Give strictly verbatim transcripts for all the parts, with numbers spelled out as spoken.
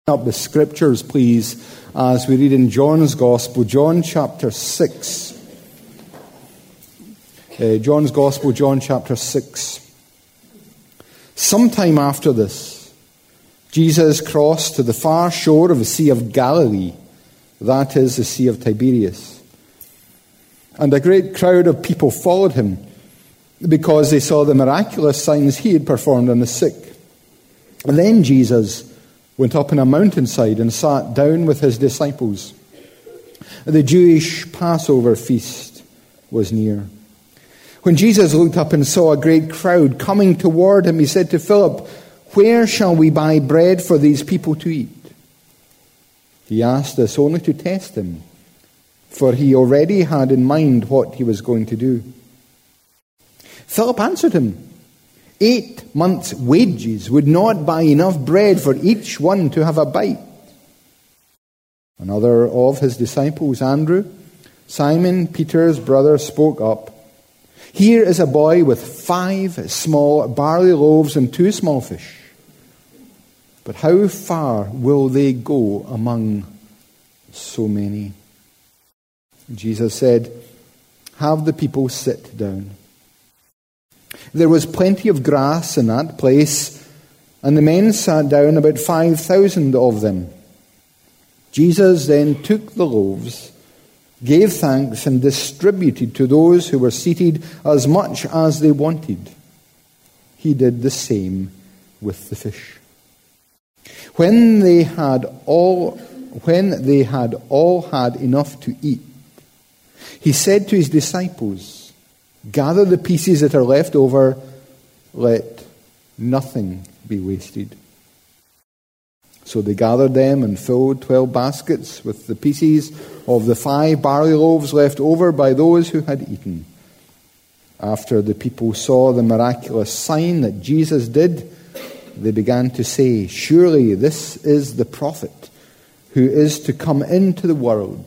Up the scriptures, please, as we read in John's Gospel, John chapter six. Uh, John's Gospel, John chapter six. Sometime after this, Jesus crossed to the far shore of the Sea of Galilee, that is, the Sea of Tiberias. And a great crowd of people followed him, because they saw the miraculous signs he had performed on the sick. And then Jesus went up on a mountainside and sat down with his disciples. The Jewish Passover feast was near. When Jesus looked up and saw a great crowd coming toward him, he said to Philip, "Where shall we buy bread for these people to eat?" He asked this only to test him, for he already had in mind what he was going to do. Philip answered him, Eight months' wages would not buy enough bread for each one to have a bite. Another of his disciples, Andrew, Simon Peter's brother, spoke up. "Here is a boy with five small barley loaves and two small fish. But how far will they go among so many?" Jesus said, "Have the people sit down." There was plenty of grass in that place, and the men sat down, about five thousand of them. Jesus then took the loaves, gave thanks, and distributed to those who were seated as much as they wanted. He did the same with the fish. When they had all, when they had all had enough to eat, he said to his disciples, "Gather the pieces that are left over, let nothing be wasted." So they gathered them and filled twelve baskets with the pieces of the five barley loaves left over by those who had eaten. After the people saw the miraculous sign that Jesus did, they began to say, "Surely this is the prophet who is to come into the world."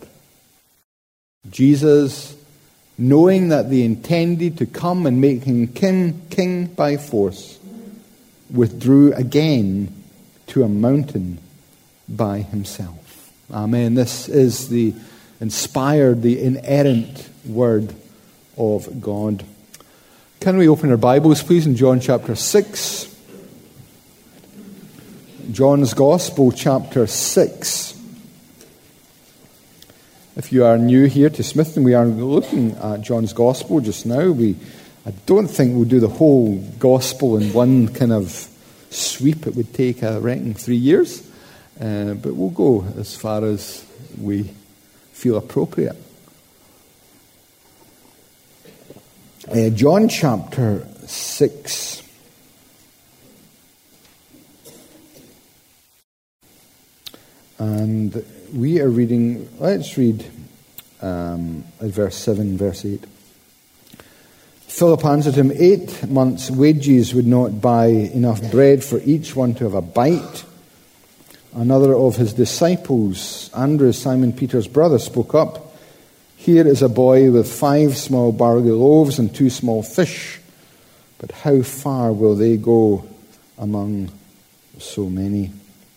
Jesus, knowing that they intended to come and make him king, king by force, withdrew again to a mountain by himself. Amen. This is the inspired, the inerrant word of God. Can we open our Bibles, please, in John chapter six? John's Gospel, chapter six. If you are new here to Smithton, we are looking at John's Gospel just now. We, I don't think we'll do the whole Gospel in one kind of sweep. It would take, I reckon, three years. Uh, but we'll go as far as we feel appropriate. Uh, John chapter six. And we are reading, let's read um, at verse seven, verse eight. Philip answered him, Eight months' wages would not buy enough bread for each one to have a bite. Another of his disciples, Andrew, Simon Peter's brother, spoke up. Here is a boy with five small barley loaves and two small fish. But how far will they go among so many?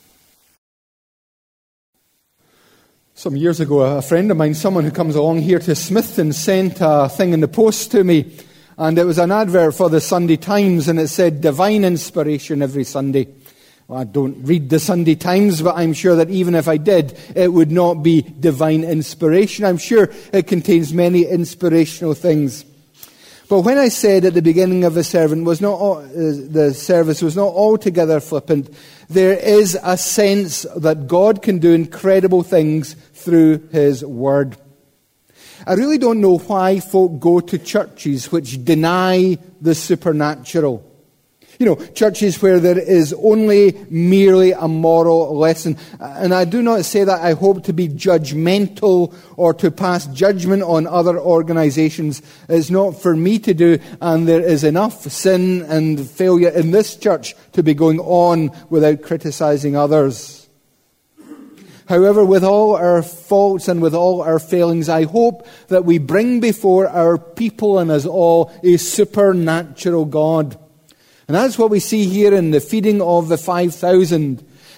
Some years ago, a friend of mine, someone who comes along here to Smithton, sent a thing in the post to me. And it was an advert for the Sunday Times, and it said, divine inspiration every Sunday. Well, I don't read the Sunday Times, but I'm sure that even if I did, it would not be divine inspiration. I'm sure it contains many inspirational things. But when I said at the beginning of the sermon was not all, uh, the service was not altogether flippant, there is a sense that God can do incredible things through His Word. I really don't know why folk go to churches which deny the supernatural. You know, churches where there is only merely a moral lesson. And I do not say that I hope to be judgmental or to pass judgment on other organizations. It's not for me to do, and there is enough sin and failure in this church to be going on without criticizing others. However, with all our faults and with all our failings, I hope that we bring before our people and us all a supernatural God. And that's what we see here in the feeding of the five thousand.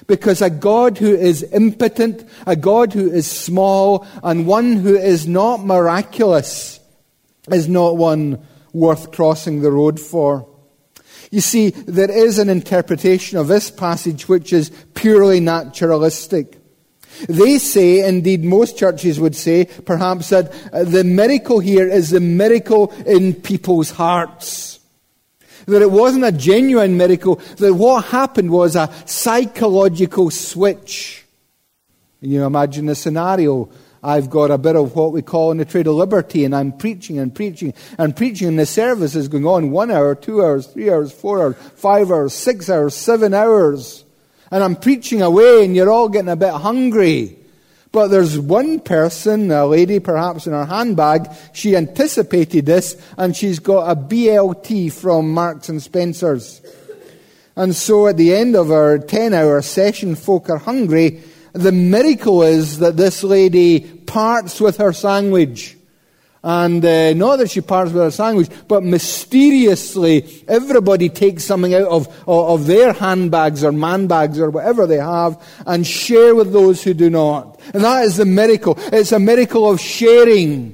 Because a God who is impotent, a God who is small, and one who is not miraculous is not one worth crossing the road for. You see, there is an interpretation of this passage which is purely naturalistic. They say, indeed most churches would say, perhaps that the miracle here is the miracle in people's hearts. That it wasn't a genuine miracle, that what happened was a psychological switch. You imagine the scenario. I've got a bit of what we call in the trade of liberty, and I'm preaching and preaching and preaching, and the service is going on one hour, two hours, three hours, four hours, five hours, six hours, seven hours. And I'm preaching away, and you're all getting a bit hungry. But there's one person, a lady perhaps in her handbag, she anticipated this, and she's got a B L T from Marks and Spencer's. And so at the end of our ten-hour session, folk are hungry. The miracle is that this lady parts with her sandwich. And uh, not that she parts with her sandwich, but mysteriously everybody takes something out of, of, of their handbags or man bags or whatever they have and share with those who do not. And that is the miracle. It's a miracle of sharing.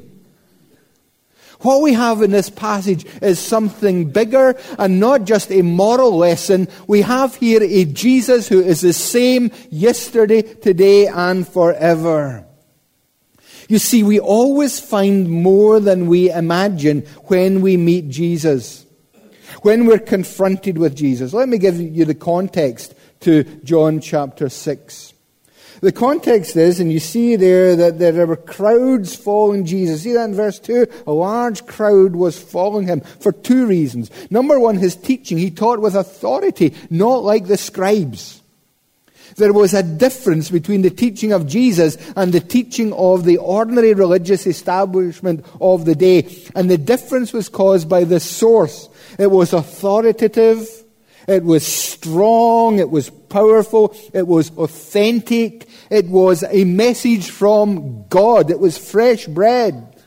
What we have in this passage is something bigger and not just a moral lesson. We have here a Jesus who is the same yesterday, today, and forever. You see, we always find more than we imagine when we meet Jesus, when we're confronted with Jesus. Let me give you the context to John chapter six. The context is, and you see there that there were crowds following Jesus. See that in verse two? A large crowd was following him for two reasons. Number one, his teaching. He taught with authority, not like the scribes. There was a difference between the teaching of Jesus and the teaching of the ordinary religious establishment of the day. And the difference was caused by the source. It was authoritative. It was strong. It was powerful. It was authentic. It was a message from God. It was fresh bread.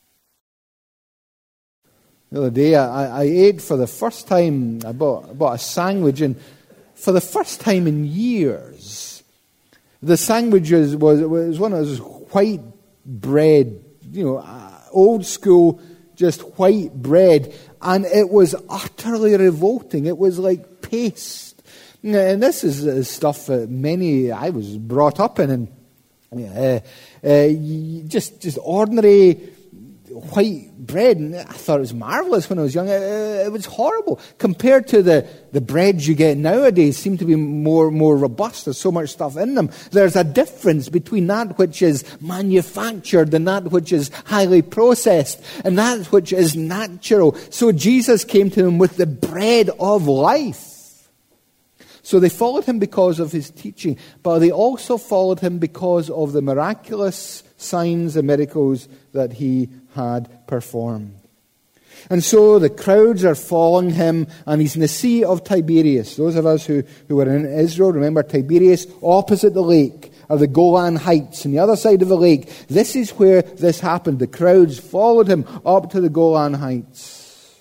The other day I, I ate for the first time, I bought, I bought a sandwich, and for the first time in years, the sandwich was, was one of those white bread, you know, old school, just white bread. And it was utterly revolting. It was like paste. And this is stuff that many, I was brought up in. And uh, uh, just, just ordinary white bread, and I thought it was marvelous when I was young. It, it was horrible compared to the, the breads you get nowadays. Seem to be more more robust. There's so much stuff in them. There's a difference between that which is manufactured and that which is highly processed and that which is natural. So Jesus came to them with the bread of life. So they followed him because of his teaching, but they also followed him because of the miraculous signs and miracles that he had performed. And so the crowds are following him, and he's in the Sea of Tiberias. Those of us who, who were in Israel remember Tiberias, opposite the lake, are the Golan Heights. On the other side of the lake, this is where this happened. The crowds followed him up to the Golan Heights.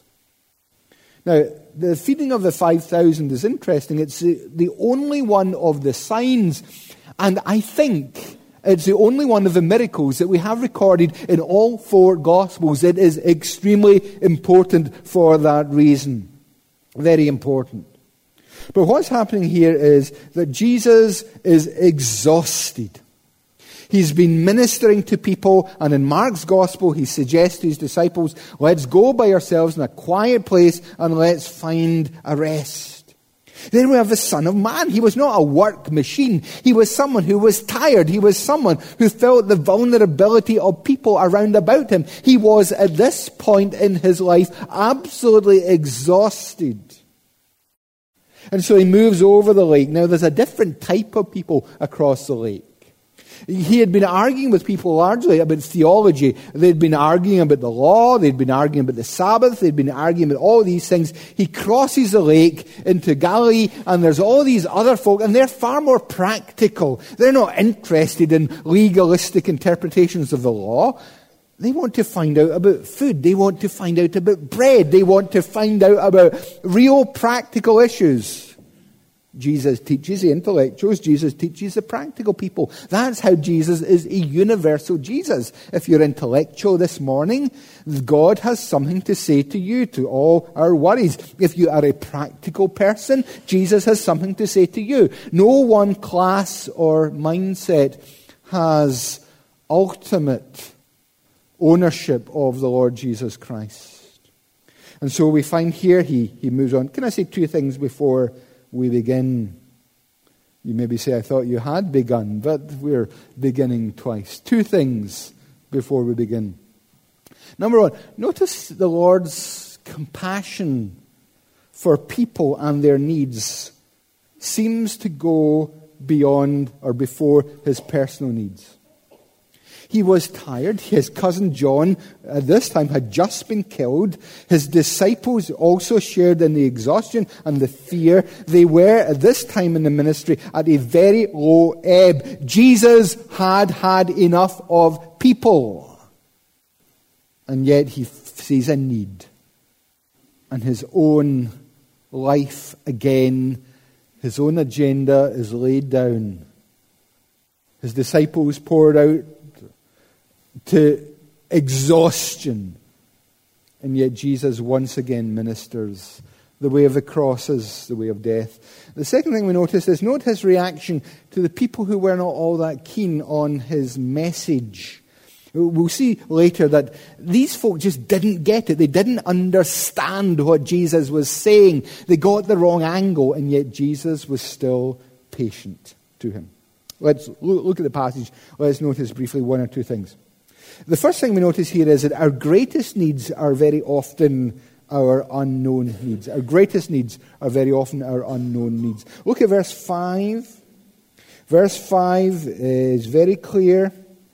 Now, the feeding of the five thousand is interesting. It's the, the only one of the signs, and I think it's the only one of the miracles that we have recorded in all four Gospels. It is extremely important for that reason. Very important. But what's happening here is that Jesus is exhausted. He's been ministering to people, and in Mark's Gospel he suggests to his disciples, let's go by ourselves in a quiet place and let's find a rest. Then we have the Son of Man. He was not a work machine. He was someone who was tired. He was someone who felt the vulnerability of people around about him. He was, at this point in his life, absolutely exhausted. And so he moves over the lake. Now, there's a different type of people across the lake. He had been arguing with people largely about theology. They'd been arguing about the law. They'd been arguing about the Sabbath. They'd been arguing about all these things. He crosses the lake into Galilee, and there's all these other folk, and they're far more practical. They're not interested in legalistic interpretations of the law. They want to find out about food. They want to find out about bread. They want to find out about real practical issues. Jesus teaches the intellectuals. Jesus teaches the practical people. That's how Jesus is a universal Jesus. If you're intellectual this morning, God has something to say to you, to all our worries. If you are a practical person, Jesus has something to say to you. No one class or mindset has ultimate ownership of the Lord Jesus Christ. And so we find here he, he moves on. Can I say two things before we begin? You maybe say, I thought you had begun, but we're beginning twice. Two things before we begin. Number one, notice the Lord's compassion for people and their needs seems to go beyond or before his personal needs. He was tired. His cousin John, at this time, had just been killed. His disciples also shared in the exhaustion and the fear. They were, at this time in the ministry, at a very low ebb. Jesus had had enough of people. And yet he sees a need. And his own life again, his own agenda is laid down. His disciples poured out to exhaustion. And yet Jesus once again ministers. The way of the cross is the way of death. The second thing we notice is note his reaction to the people who were not all that keen on his message. We'll see later that these folk just didn't get it. They didn't understand what Jesus was saying. They got the wrong angle, and yet Jesus was still patient to him. Let's look at the passage. Let's notice briefly one or two things. The first thing we notice here is that our greatest needs are very often our unknown needs. Our greatest needs are very often our unknown needs. Look at verse five. Verse five is very clear.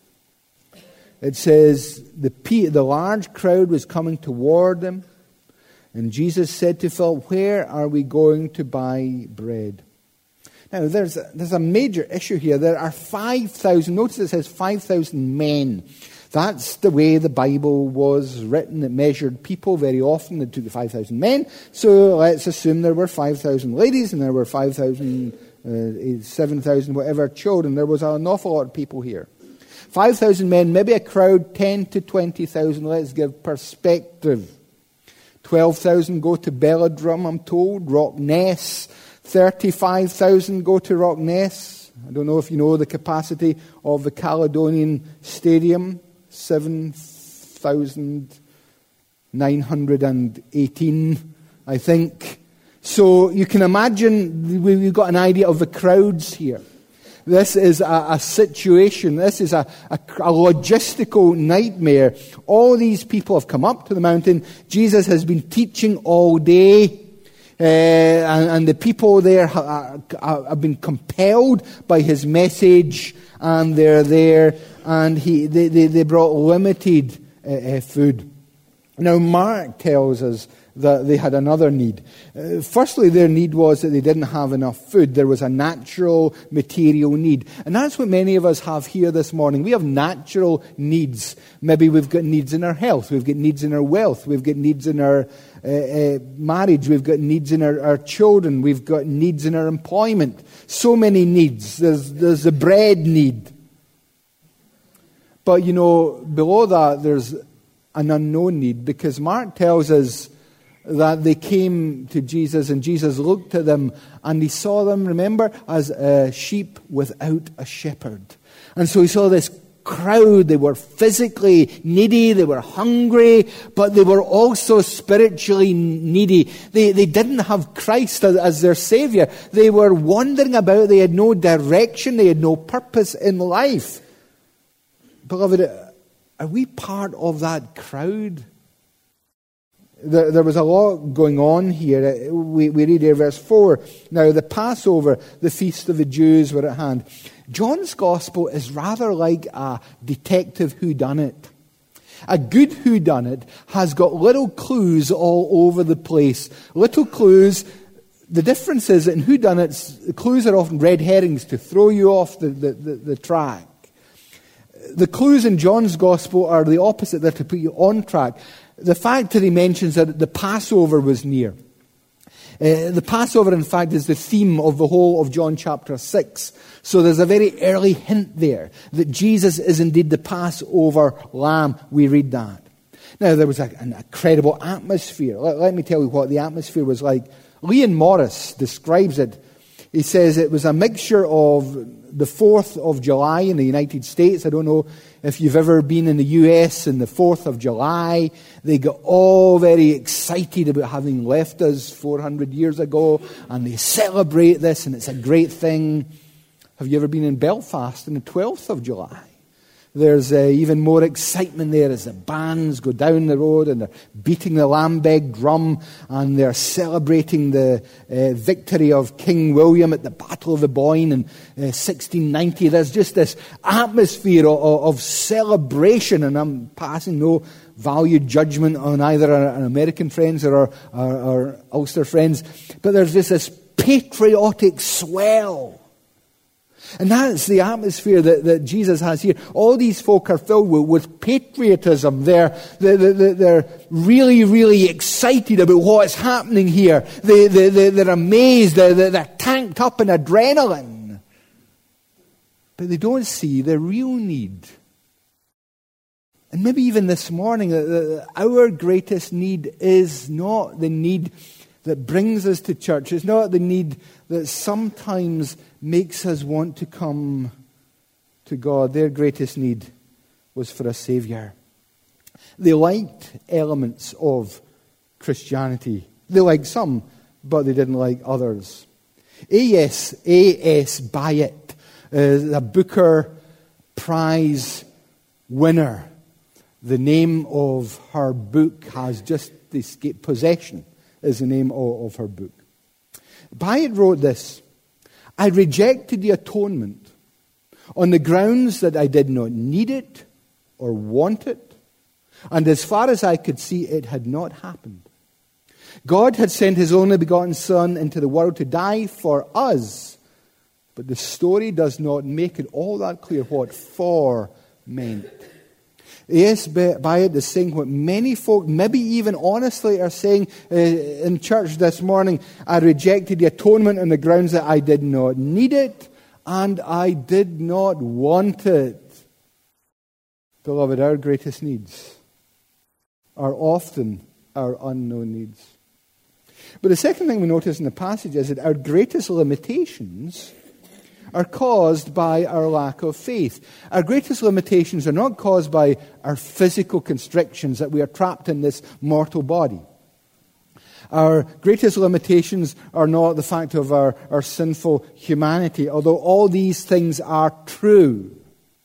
It says, the, the large crowd was coming toward them, and Jesus said to Philip, where are we going to buy bread? Now, there's a, there's a major issue here. There are five thousand, notice it says five thousand men. That's the way the Bible was written. It measured people very often. It took the five thousand men. So let's assume there were five thousand ladies and there were five thousand, uh, seven thousand, whatever children. There was an awful lot of people here. five thousand men, maybe a crowd, ten to twenty thousand. Let's give perspective. twelve thousand go to Belladrum, I'm told. Rockness. thirty-five thousand go to Rockness. I don't know if you know the capacity of the Caledonian Stadium. seven thousand nine hundred eighteen, I think. So you can imagine, we've got an idea of the crowds here. This is a, a situation, this is a, a, a logistical nightmare. All these people have come up to the mountain. Jesus has been teaching all day. Uh, and, and the people there ha, ha, have been compelled by his message, and they're there, and he, they, they, they brought limited uh, uh, food. Now, Mark tells us that they had another need. Uh, firstly, their need was that they didn't have enough food. There was a natural, material need. And that's what many of us have here this morning. We have natural needs. Maybe we've got needs in our health. We've got needs in our wealth. We've got needs in our uh, uh, marriage. We've got needs in our, our children. We've got needs in our employment. So many needs. There's, there's the bread need. But, you know, below that, there's an unknown need, because Mark tells us that they came to Jesus and Jesus looked at them and he saw them, remember, as a sheep without a shepherd. And so he saw this crowd. They were physically needy, they were hungry, but they were also spiritually needy. They, they didn't have Christ as, as their Savior. They were wandering about. They had no direction. They had no purpose in life. Beloved, are we part of that crowd? There, there was a lot going on here. We, we read here verse four. Now the Passover, the feast of the Jews, were at hand. John's Gospel is rather like a detective whodunit. A good whodunit has got little clues all over the place. Little clues. The difference is that in whodunits, the clues are often red herrings to throw you off the, the, the, the track. The clues in John's Gospel are the opposite. They're to put you on track. The fact that he mentions that the Passover was near. Uh, the Passover, in fact, is the theme of the whole of John chapter six. So there's a very early hint there that Jesus is indeed the Passover lamb. We read that. Now, there was a, an incredible atmosphere. Let, let me tell you what the atmosphere was like. Leon Morris describes it. He says it was a mixture of the fourth of July in the United States. I don't know if you've ever been in the U S in the fourth of July. They get all very excited about having left us four hundred years ago, and they celebrate this, and it's a great thing. Have you ever been in Belfast on the twelfth of July? There's uh, even more excitement there as the bands go down the road and they're beating the Lambeg drum and they're celebrating the uh, victory of King William at the Battle of the Boyne in uh, sixteen ninety. There's just this atmosphere of, of celebration, and I'm passing no valued judgment on either our, our American friends or our, our, our Ulster friends, but there's just this patriotic swell. And that's the atmosphere that, that Jesus has here. All these folk are filled with, with patriotism. They're, they're, they're really, really excited about what's happening here. They, they, they're amazed. They're, they're tanked up in adrenaline. But they don't see the real need. And maybe even this morning, our greatest need is not the need that brings us to church. It's not the need that sometimes makes us want to come to God. Their greatest need was for a Savior. They liked elements of Christianity. They liked some, but they didn't like others. A S A S Byatt, uh, a Booker Prize winner. The name of her book has just escaped. Possession is the name of, of her book. Byatt wrote this: I rejected the atonement on the grounds that I did not need it or want it, and as far as I could see, it had not happened. God had sent His only begotten Son into the world to die for us, but the story does not make it all that clear what "for" meant. Yes, Byatt is saying what many folk, maybe even honestly, are saying uh, in church this morning. I rejected the atonement on the grounds that I did not need it and I did not want it. Beloved, our greatest needs are often our unknown needs. But the second thing we notice in the passage is that our greatest limitations are caused by our lack of faith. Our greatest limitations are not caused by our physical constrictions, that we are trapped in this mortal body. Our greatest limitations are not the fact of our, our sinful humanity, although all these things are true.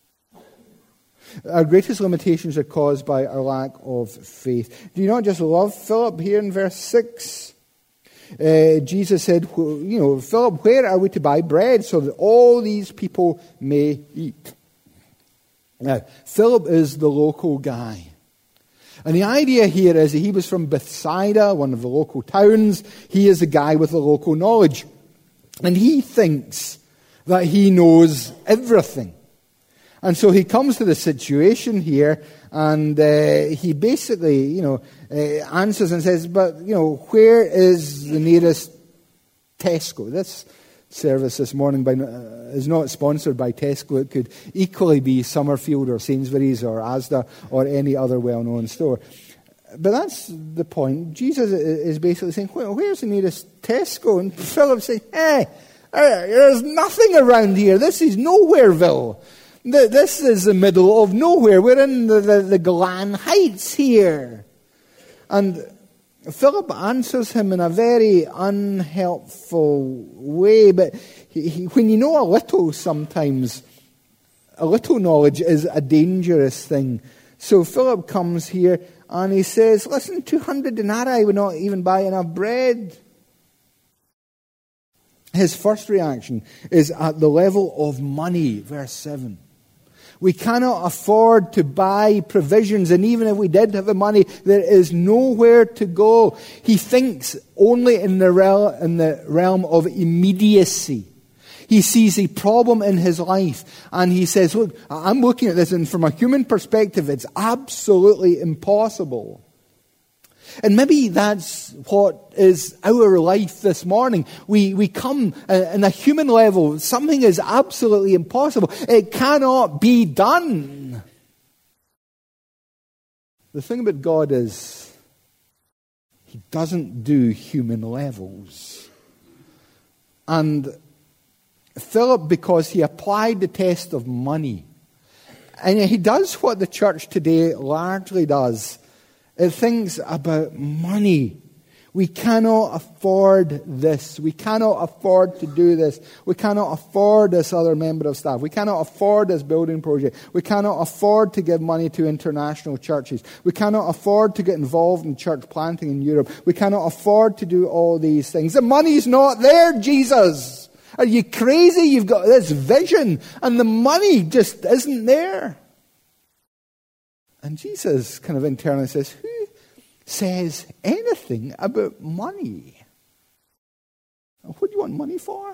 Our greatest limitations are caused by our lack of faith. Do you not just love Philip here in verse six? Uh, Jesus said, you know, Philip, where are we to buy bread so that all these people may eat? Now, Philip is the local guy. And the idea here is that he was from Bethsaida, one of the local towns. He is a guy with the local knowledge. And he thinks that he knows everything. And so he comes to the situation here, and uh, he basically, you know, uh, answers and says, but, you know, where is the nearest Tesco? This service this morning by, uh, is not sponsored by Tesco. It could equally be Summerfield or Sainsbury's or Asda or any other well-known store. But that's the point. Jesus is basically saying, well, where's the nearest Tesco? And Philip saying, hey, there's nothing around here. This is Nowhereville. This is the middle of nowhere. We're in the, the, the Golan Heights here. And Philip answers him in a very unhelpful way. But he, he, when you know a little, sometimes a little knowledge is a dangerous thing. So Philip comes here and he says, listen, two hundred denarii would not even buy enough bread. His first reaction is at the level of money, verse seven. We cannot afford to buy provisions, and even if we did have the money, there is nowhere to go. He thinks only in the realm, in the realm of immediacy. He sees a problem in his life, and he says, look, I'm looking at this, and from a human perspective, it's absolutely impossible. And maybe that's what is our life this morning. We we come on a human level. Something is absolutely impossible. It cannot be done. The thing about God is, He doesn't do human levels. And Philip, because he applied the test of money, and he does what the church today largely does. It thinks about money. We cannot afford this. We cannot afford to do this. We cannot afford this other member of staff. We cannot afford this building project. We cannot afford to give money to international churches. We cannot afford to get involved in church planting in Europe. We cannot afford to do all these things. The money's not there, Jesus. Are you crazy? You've got this vision and the money just isn't there. And Jesus kind of internally says, who says anything about money? What do you want money for?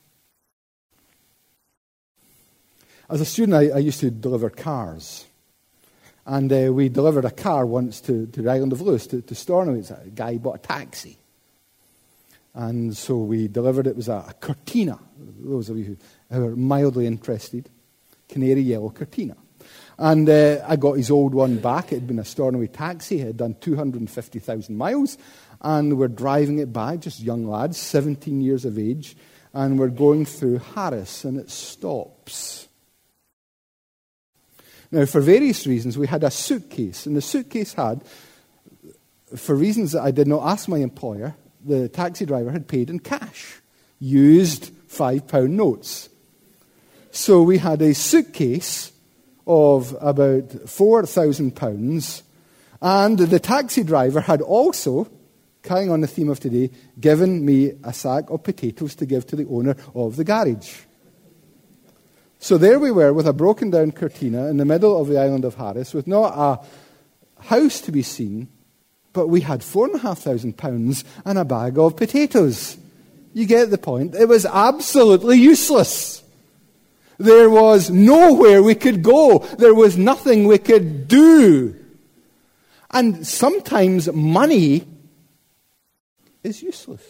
As a student, I, I used to deliver cars. And uh, we delivered a car once to, to the island of Lewis, to, to Stornoway. A guy bought a taxi. And so we delivered it. It was a, a Cortina. Those of you who are mildly interested, canary yellow Cortina. And uh, I got his old one back. It had been a Stornoway taxi. It had done two hundred fifty thousand miles. And we're driving it by, just young lads, seventeen years of age. And we're going through Harris, and it stops. Now, for various reasons, we had a suitcase. And the suitcase had, for reasons that I did not ask my employer, the taxi driver had paid in cash. Used five pound notes. So we had a suitcase of about four thousand pounds, and the taxi driver had also, carrying on the theme of today, given me a sack of potatoes to give to the owner of the garage. So there we were with a broken down Cortina in the middle of the island of Harris with not a house to be seen, but we had four and a half thousand pounds and a bag of potatoes. You get the point. It was absolutely useless. There was nowhere we could go. There was nothing we could do. And sometimes money is useless.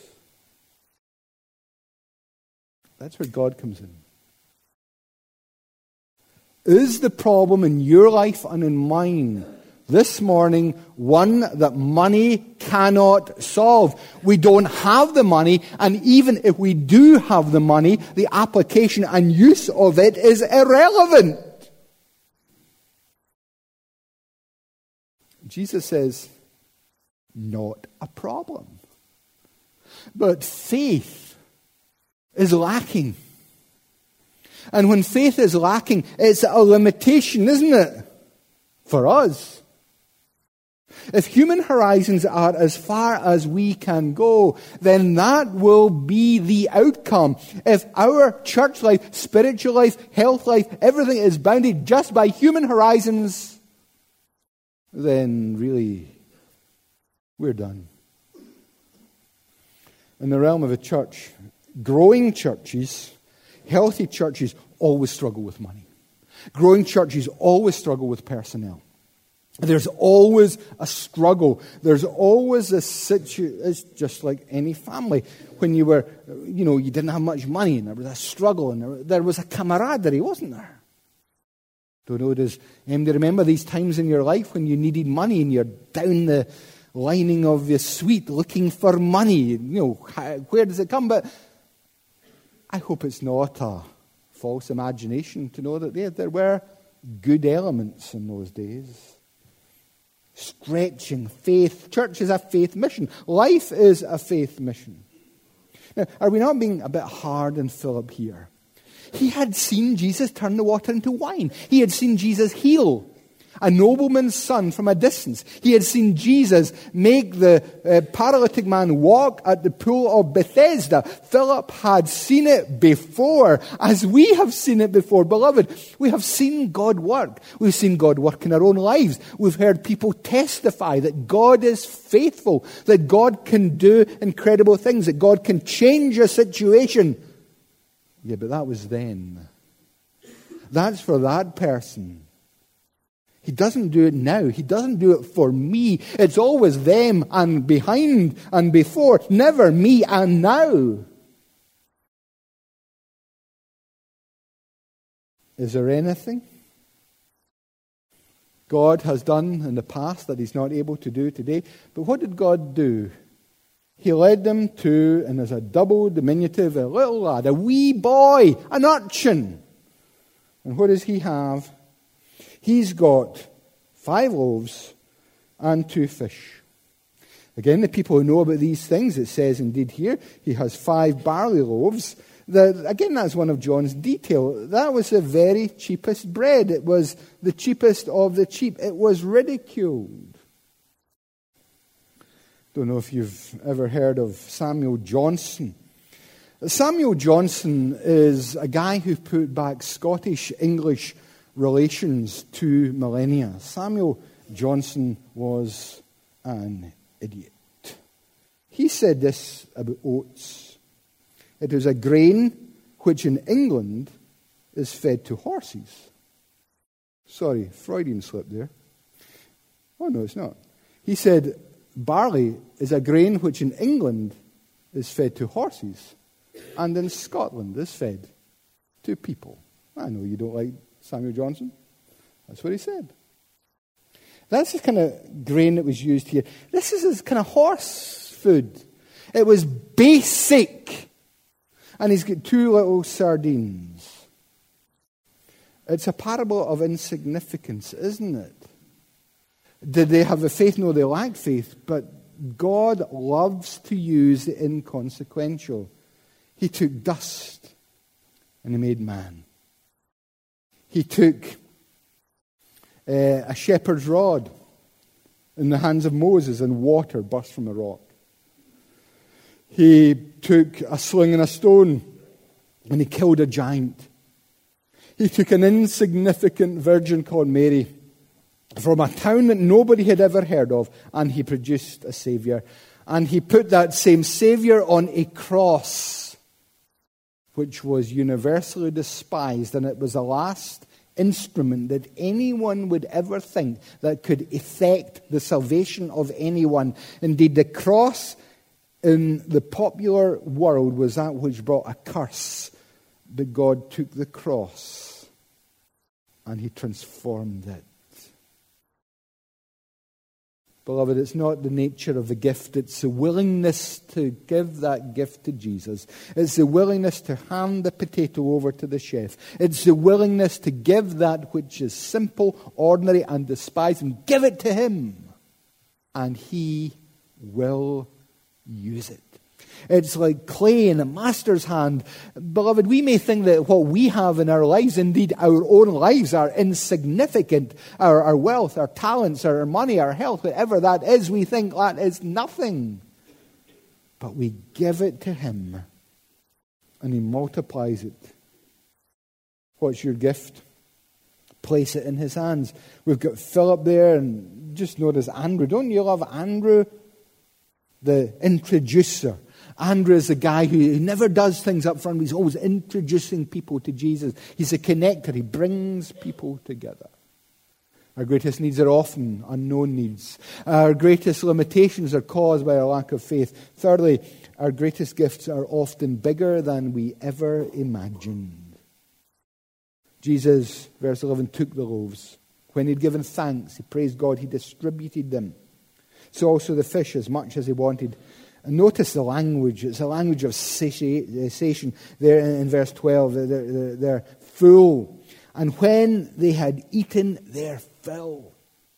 That's where God comes in. Is the problem in your life and in mine this morning one that money cannot solve? We don't have the money, and even if we do have the money, the application and use of it is irrelevant. Jesus says, not a problem. But faith is lacking. And when faith is lacking, it's a limitation, isn't it? For us. If human horizons are as far as we can go, then that will be the outcome. If our church life, spiritual life, health life, everything is bounded just by human horizons, then really, we're done. In the realm of a church, growing churches, healthy churches always struggle with money. Growing churches always struggle with personnel. There's always a struggle. There's always a situation. It's just like any family. When you were, you know, you didn't have much money, and there was a struggle, and there, there was a camaraderie, wasn't there? Don't know, does anybody remember these times in your life when you needed money and you're down the lining of the suite looking for money? You know, where does it come? But I hope it's not a false imagination to know that there, there were good elements in those days. Stretching faith. Church is a faith mission. Life is a faith mission. Now, are we not being a bit hard on Philip here? He had seen Jesus turn the water into wine. He had seen Jesus heal a nobleman's son from a distance. He had seen Jesus make the uh, paralytic man walk at the pool of Bethesda. Philip had seen it before, as we have seen it before. Beloved, we have seen God work. We've seen God work in our own lives. We've heard people testify that God is faithful, that God can do incredible things, that God can change a situation. Yeah, but that was then. That's for that person. He doesn't do it now. He doesn't do it for me. It's always them and behind and before, never me and now. Is there anything God has done in the past that he's not able to do today? But what did God do? He led them to, and as a double diminutive, a little lad, a wee boy, an urchin. And what does he have? He's got five loaves and two fish. Again, the people who know about these things, it says indeed here, he has five barley loaves. That, again, that's one of John's detail. That was the very cheapest bread. It was the cheapest of the cheap. It was ridiculed. Don't know if you've ever heard of Samuel Johnson. Samuel Johnson is a guy who put back Scottish-English relations two millennia. Samuel Johnson was an idiot. He said this about oats. It is a grain which in England is fed to horses. Sorry, Freudian slip there. Oh, no, it's not. He said, barley is a grain which in England is fed to horses, and in Scotland is fed to people. I know you don't like Samuel Johnson. That's what he said. That's the kind of grain that was used here. This is his kind of horse food. It was basic. And he's got two little sardines. It's a parable of insignificance, isn't it? Did they have the faith? No, they lacked faith. But God loves to use the inconsequential. He took dust and he made man. He took uh, a shepherd's rod in the hands of Moses and water burst from a rock. He took a sling and a stone and he killed a giant. He took an insignificant virgin called Mary from a town that nobody had ever heard of, and he produced a Saviour. And he put that same Saviour on a cross, which was universally despised, and it was the last instrument that anyone would ever think that could effect the salvation of anyone. Indeed, the cross in the popular world was that which brought a curse, but God took the cross and he transformed it. Beloved, it's not the nature of the gift, it's the willingness to give that gift to Jesus. It's the willingness to hand the potato over to the chef. It's the willingness to give that which is simple, ordinary, and despised, and give it to him. And he will use it. It's like clay in a master's hand. Beloved, we may think that what we have in our lives, indeed our own lives, are insignificant. Our, our wealth, our talents, our money, our health, whatever that is, we think that is nothing. But we give it to him and he multiplies it. What's your gift? Place it in his hands. We've got Philip there, and just notice Andrew. Don't you love Andrew? The introducer. Andrew is the guy who never does things up front. He's always introducing people to Jesus. He's a connector. He brings people together. Our greatest needs are often unknown needs. Our greatest limitations are caused by our lack of faith. Thirdly, our greatest gifts are often bigger than we ever imagined. Jesus, verse eleven, took the loaves. When he'd given thanks, he praised God, he distributed them. So also the fish, as much as he wanted. And notice the language. It's a language of satiation. There in verse twelve, they're, they're, they're full. And when they had eaten their fill,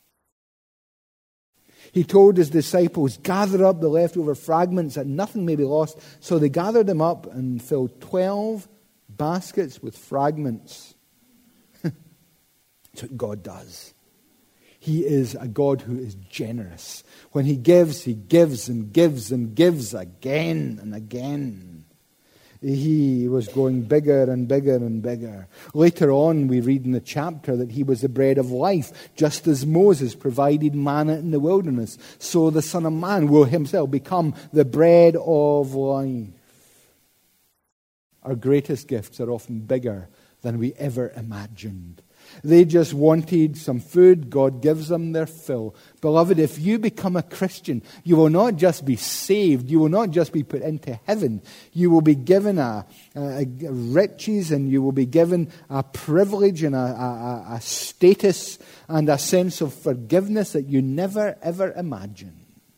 he told his disciples, gather up the leftover fragments that nothing may be lost. So they gathered them up and filled twelve baskets with fragments. That's what God does. He is a God who is generous. When he gives, he gives and gives and gives again and again. He was going bigger and bigger and bigger. Later on, we read in the chapter that he was the bread of life. Just as Moses provided manna in the wilderness, so the Son of Man will himself become the bread of life. Our greatest gifts are often bigger than we ever imagined. They just wanted some food. God gives them their fill. Beloved, if you become a Christian, you will not just be saved. You will not just be put into heaven. You will be given a, a, a riches, and you will be given a privilege and a, a, a status and a sense of forgiveness that you never, ever imagined.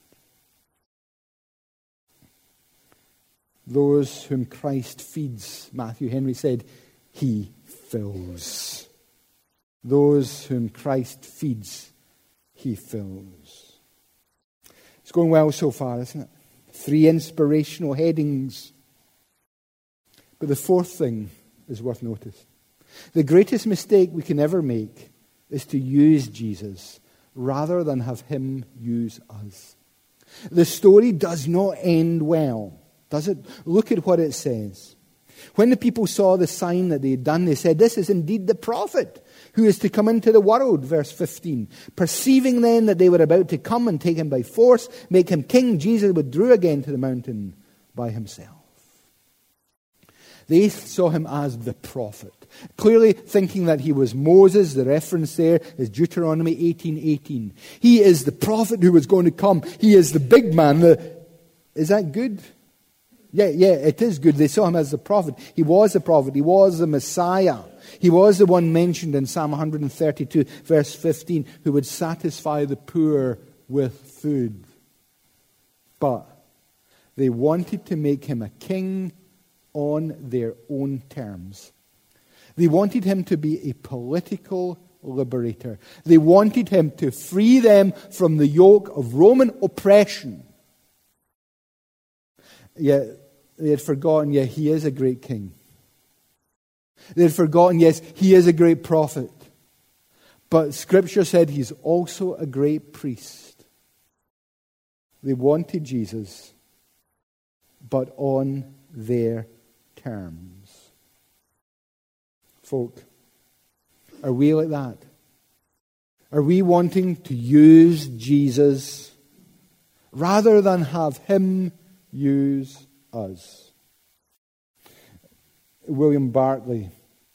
Those whom Christ feeds, Matthew Henry said, he fills. Those whom Christ feeds, he fills. It's going well so far, isn't it? Three inspirational headings. But the fourth thing is worth notice. The greatest mistake we can ever make is to use Jesus rather than have him use us. The story does not end well, does it? Look at what it says. When the people saw the sign that they had done, they said, "This is indeed the prophet who is to come into the world," verse fifteen. Perceiving then that they were about to come and take him by force, make him king, Jesus withdrew again to the mountain by himself. They saw him as the prophet, clearly thinking that he was Moses. The reference there is Deuteronomy eighteen eighteen. He is the prophet who was going to come. He is the big man. The, is that good? Yeah, yeah, it is good. They saw him as the prophet. He was the prophet. He was the Messiah. He was the one mentioned in Psalm one thirty-two, verse fifteen, who would satisfy the poor with food. But they wanted to make him a king on their own terms. They wanted him to be a political liberator. They wanted him to free them from the yoke of Roman oppression. Yet they had forgotten, yeah, he is a great king. They had forgotten, yes, he is a great prophet. But Scripture said he's also a great priest. They wanted Jesus, but on their terms. Folk, are we like that? Are we wanting to use Jesus rather than have him use us? William Barclay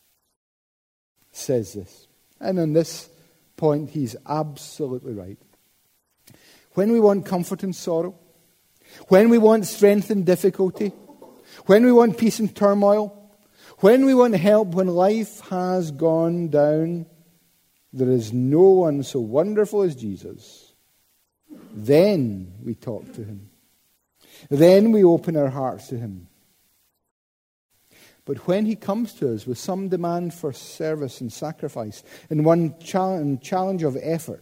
says this, and on this point he's absolutely right. When we want comfort in sorrow, when we want strength in difficulty, when we want peace in turmoil, when we want help when life has gone down, there is no one so wonderful as Jesus. Then we talk to him. Then we open our hearts to him. But when he comes to us with some demand for service and sacrifice, and one challenge of effort,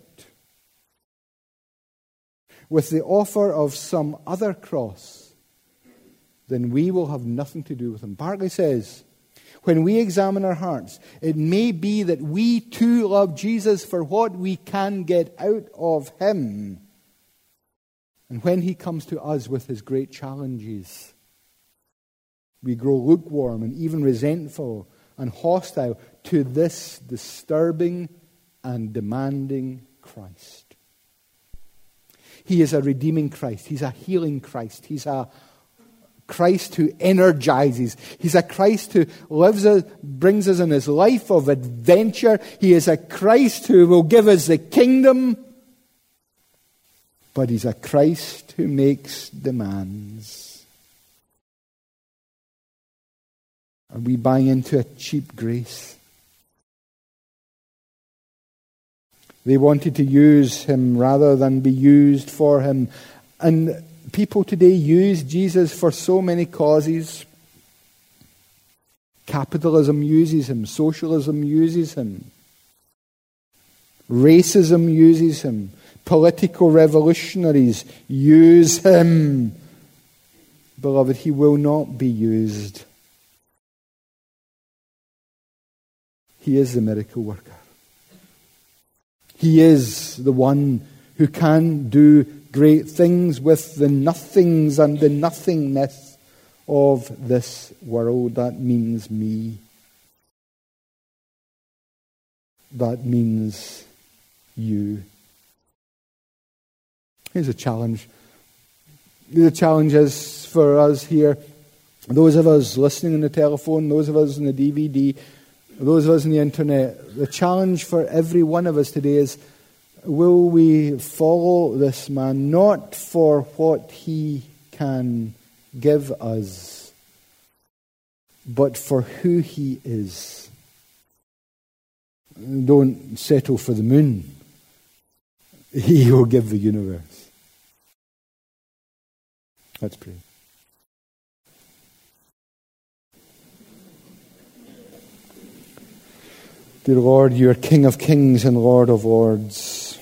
with the offer of some other cross, then we will have nothing to do with him. Barclay says, when we examine our hearts, it may be that we too love Jesus for what we can get out of him. And when he comes to us with his great challenges, we grow lukewarm and even resentful and hostile to this disturbing and demanding Christ. He is a redeeming Christ. He's a healing Christ. He's a Christ who energizes. He's a Christ who lives us, brings us in his life of adventure. He is a Christ who will give us the kingdom. But he's a Christ who makes demands. Are we buying into a cheap grace? They wanted to use him rather than be used for him. And people today use Jesus for so many causes. Capitalism uses him. Socialism uses him. Racism uses him. Political revolutionaries use him. Beloved, he will not be used. He is the miracle worker. He is the one who can do great things with the nothings and the nothingness of this world. That means me. That means you. Here's a challenge. The challenge is for us here, those of us listening on the telephone, those of us on the D V D, those of us on the internet, the challenge for every one of us today is, will we follow this man not for what he can give us, but for who he is? Don't settle for the moon. He will give the universe. Let's pray. Dear Lord, you are King of kings and Lord of lords.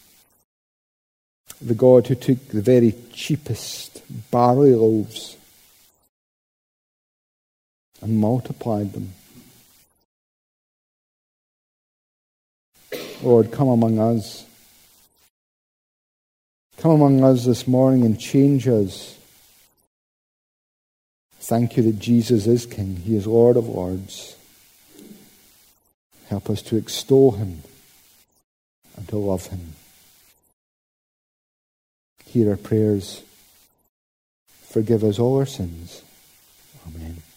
The God who took the very cheapest barley loaves and multiplied them. Lord, come among us. Come among us this morning and change us. Thank you that Jesus is King. He is Lord of lords. Help us to extol him and to love him. Hear our prayers. Forgive us all our sins. Amen.